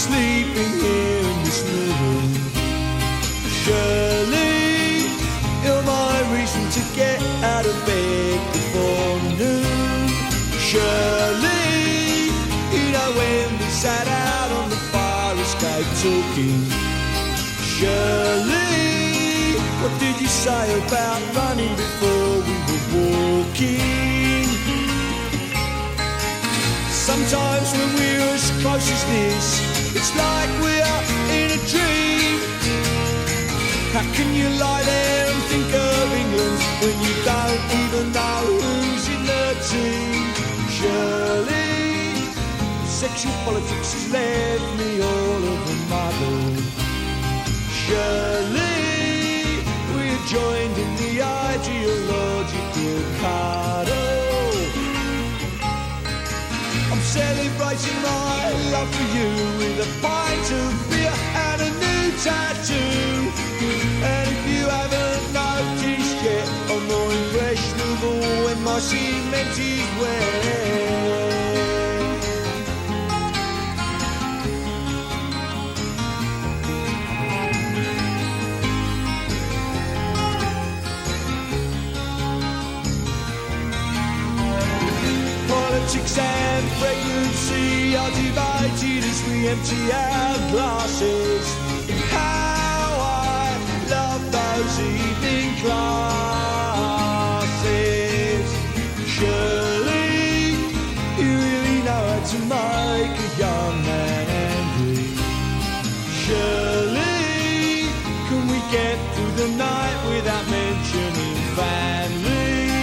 sleeping here in this room. Shirley, you're my reason to get out of bed before noon. Shirley, you know when we sat out on the fire escape talking. Shirley, what did you say about running before we were walking? Sometimes when we're as close as this, it's like we're in a dream. How can you lie there and think of England when you don't even know who's in the team? Shirley, sexual politics has left me all of a muddle. Shirley, we're joined in the ideological cuddle. I'm celebrating my love for you with a pint of beer and a new tattoo. And if you haven't noticed yet, I'm more impressionable when my cement is wet. Politics and pregnancy are divided as we empty our glasses. How I love those evening classes. Shirley, you really know how to make a young man angry. Shirley, can we get through the night without mentioning family?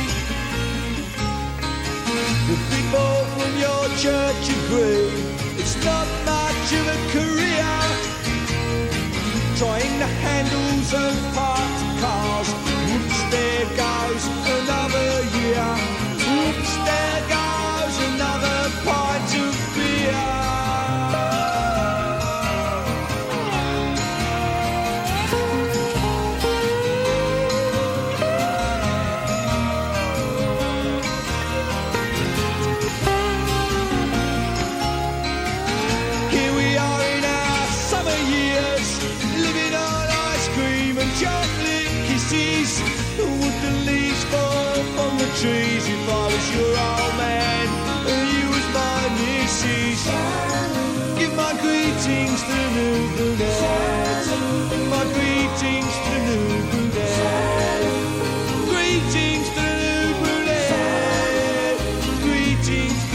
The people from your church agree it's not much of a career. Trying the handles of parked cars. Whoops, there goes another year. Whoops, there goes another pint of beer. Chocolate kisses, would the leaves fall from the trees if I was your old man and you was my missus? Give my greetings to the new brunette. My greetings to the new brunette. Greetings to the new brunette. Greetings to